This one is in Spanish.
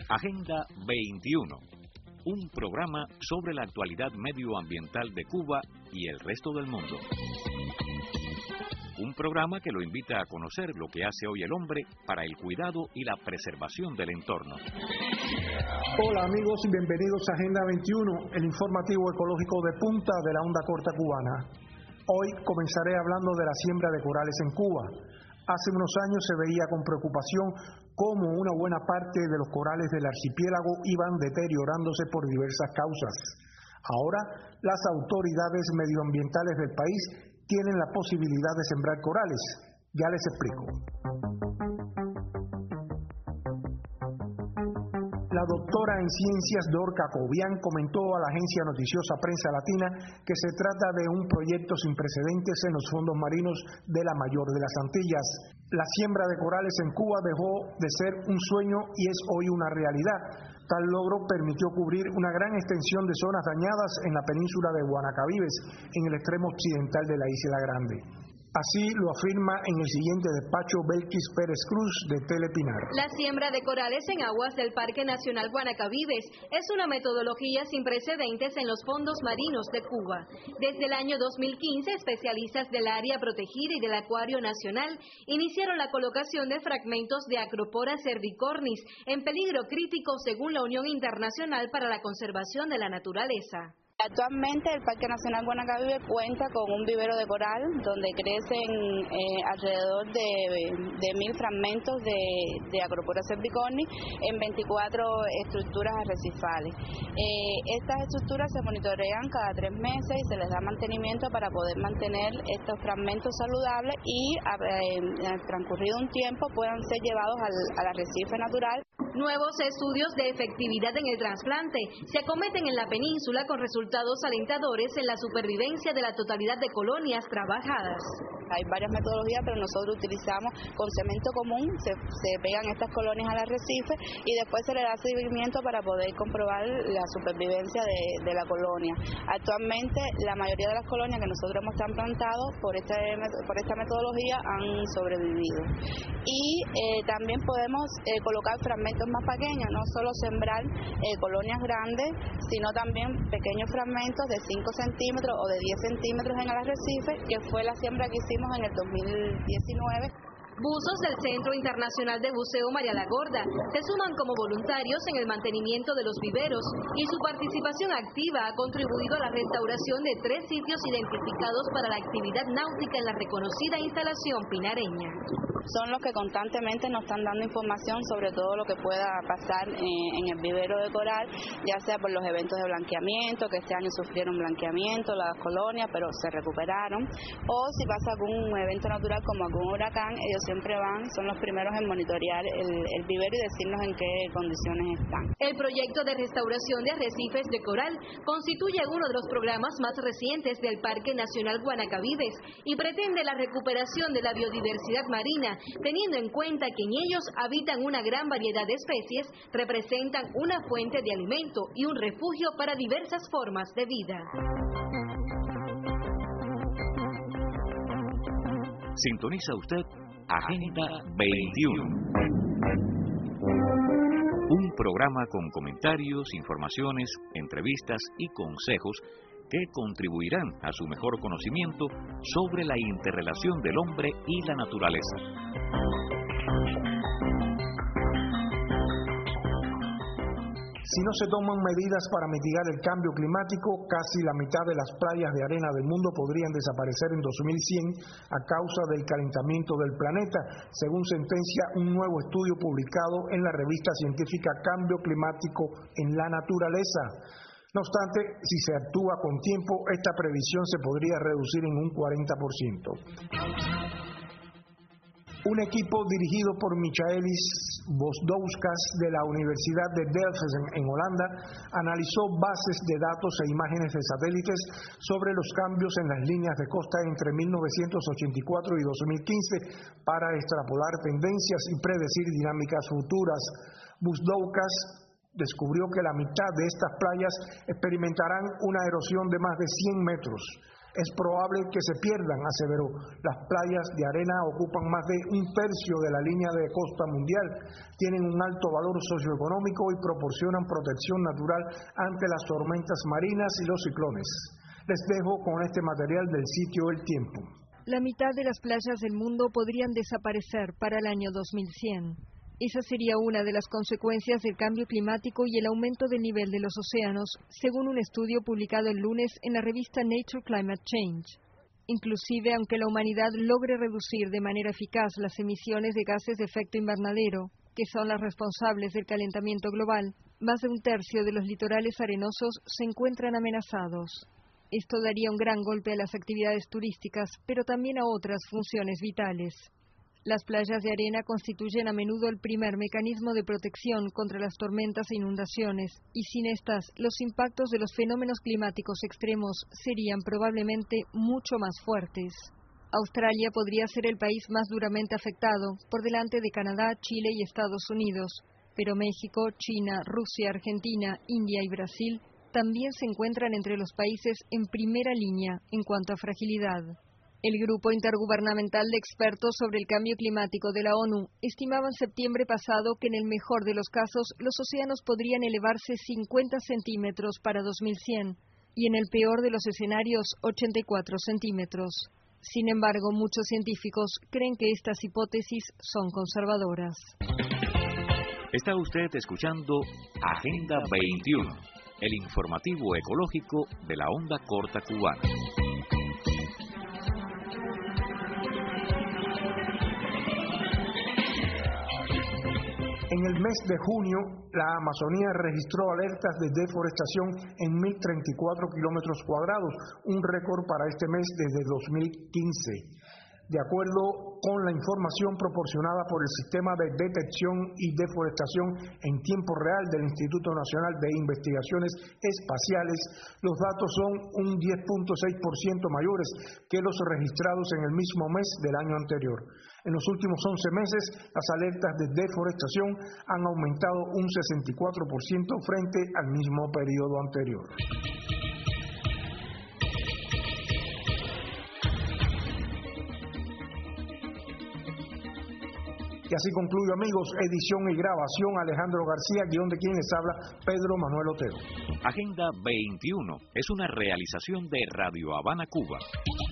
Agenda 21, un programa sobre la actualidad medioambiental de Cuba y el resto del mundo. Un programa que lo invita a conocer lo que hace hoy el hombre para el cuidado y la preservación del entorno. Hola amigos y bienvenidos a Agenda 21, el informativo ecológico de punta de la onda corta cubana. Hoy comenzaré hablando de la siembra de corales en Cuba. Hace unos años se veía con preocupación cómo una buena parte de los corales del archipiélago iban deteriorándose por diversas causas. Ahora, las autoridades medioambientales del país tienen la posibilidad de sembrar corales. Ya les explico. La doctora en ciencias Dorca Cobian comentó a la agencia noticiosa Prensa Latina que se trata de un proyecto sin precedentes en los fondos marinos de la mayor de las Antillas. La siembra de corales en Cuba dejó de ser un sueño y es hoy una realidad. Tal logro permitió cubrir una gran extensión de zonas dañadas en la península de Guanacavives, en el extremo occidental de la Isla Grande. Así lo afirma en el siguiente despacho Belkis Pérez Cruz de Telepinar. La siembra de corales en aguas del Parque Nacional Guanacavives es una metodología sin precedentes en los fondos marinos de Cuba. Desde el año 2015, especialistas del área protegida y del Acuario Nacional iniciaron la colocación de fragmentos de Acropora cervicornis en peligro crítico según la Unión Internacional para la Conservación de la Naturaleza. Actualmente el Parque Nacional Guanacavives cuenta con un vivero de coral donde crecen alrededor de 1.000 fragmentos de Acropora cervicornis en 24 estructuras arrecifales. Estas estructuras se monitorean cada 3 meses y se les da mantenimiento para poder mantener estos fragmentos saludables y al transcurrido un tiempo puedan ser llevados al arrecife natural. Nuevos estudios de efectividad en el trasplante se acometen en la península con resultados alentadores en la supervivencia de la totalidad de colonias trabajadas. Hay varias metodologías, pero nosotros utilizamos con cemento común, se pegan estas colonias al arrecife y después se le da seguimiento para poder comprobar la supervivencia de la colonia. Actualmente la mayoría de las colonias que nosotros hemos trasplantado por esta metodología han sobrevivido. Y también podemos colocar fragmentos más pequeños, no solo sembrar colonias grandes, sino también pequeños fragmentos de 5 centímetros o de 10 centímetros en el arrecife, que fue la siembra que hicimos en el 2019. Buzos del Centro Internacional de Buceo María la Gorda se suman como voluntarios en el mantenimiento de los viveros y su participación activa ha contribuido a la restauración de 3 sitios identificados para la actividad náutica en la reconocida instalación pinareña. Son los que constantemente nos están dando información sobre todo lo que pueda pasar en el vivero de coral, ya sea por los eventos de blanqueamiento, que este año sufrieron blanqueamiento las colonias, pero se recuperaron, o si pasa algún evento natural como algún huracán, ellos siempre son los primeros en monitorear el vivero y decirnos en qué condiciones están. El proyecto de restauración de arrecifes de coral constituye uno de los programas más recientes del Parque Nacional Guanacavives y pretende la recuperación de la biodiversidad marina, teniendo en cuenta que en ellos habitan una gran variedad de especies, representan una fuente de alimento y un refugio para diversas formas de vida. Sintoniza usted Agenda 21. Un programa con comentarios, informaciones, entrevistas y consejos que contribuirán a su mejor conocimiento sobre la interrelación del hombre y la naturaleza. Si no se toman medidas para mitigar el cambio climático, casi la mitad de las playas de arena del mundo podrían desaparecer en 2100 a causa del calentamiento del planeta, según sentencia un nuevo estudio publicado en la revista científica Cambio Climático en la Naturaleza. No obstante, si se actúa con tiempo, esta previsión se podría reducir en un 40%. Un equipo dirigido por Michaelis Bosdauskas de la Universidad de Delft en Holanda analizó bases de datos e imágenes de satélites sobre los cambios en las líneas de costa entre 1984 y 2015 para extrapolar tendencias y predecir dinámicas futuras. Bosdauskas descubrió que la mitad de estas playas experimentarán una erosión de más de 100 metros. Es probable que se pierdan, aseveró. Las playas de arena ocupan más de un tercio de la línea de costa mundial, tienen un alto valor socioeconómico y proporcionan protección natural ante las tormentas marinas y los ciclones. Les dejo con este material del sitio El Tiempo. La mitad de las playas del mundo podrían desaparecer para el año 2100. Esa sería una de las consecuencias del cambio climático y el aumento del nivel de los océanos, según un estudio publicado el lunes en la revista Nature Climate Change. Inclusive, aunque la humanidad logre reducir de manera eficaz las emisiones de gases de efecto invernadero, que son las responsables del calentamiento global, más de un tercio de los litorales arenosos se encuentran amenazados. Esto daría un gran golpe a las actividades turísticas, pero también a otras funciones vitales. Las playas de arena constituyen a menudo el primer mecanismo de protección contra las tormentas e inundaciones, y sin estas, los impactos de los fenómenos climáticos extremos serían probablemente mucho más fuertes. Australia podría ser el país más duramente afectado, por delante de Canadá, Chile y Estados Unidos, pero México, China, Rusia, Argentina, India y Brasil también se encuentran entre los países en primera línea en cuanto a fragilidad. El Grupo Intergubernamental de Expertos sobre el Cambio Climático de la ONU estimaba en septiembre pasado que en el mejor de los casos los océanos podrían elevarse 50 centímetros para 2100 y en el peor de los escenarios 84 centímetros. Sin embargo, muchos científicos creen que estas hipótesis son conservadoras. Está usted escuchando Agenda 21, el informativo ecológico de la onda corta cubana. En el mes de junio, la Amazonía registró alertas de deforestación en 1.034 kilómetros cuadrados, un récord para este mes desde 2015. De acuerdo con la información proporcionada por el Sistema de Detección y Deforestación en Tiempo Real del Instituto Nacional de Investigaciones Espaciales, los datos son un 10.6% mayores que los registrados en el mismo mes del año anterior. En los últimos 11 meses, las alertas de deforestación han aumentado un 64% frente al mismo periodo anterior. Y así concluyo, amigos, edición y grabación Alejandro García, guión de quien les habla Pedro Manuel Otero. Agenda 21 es una realización de Radio Habana, Cuba.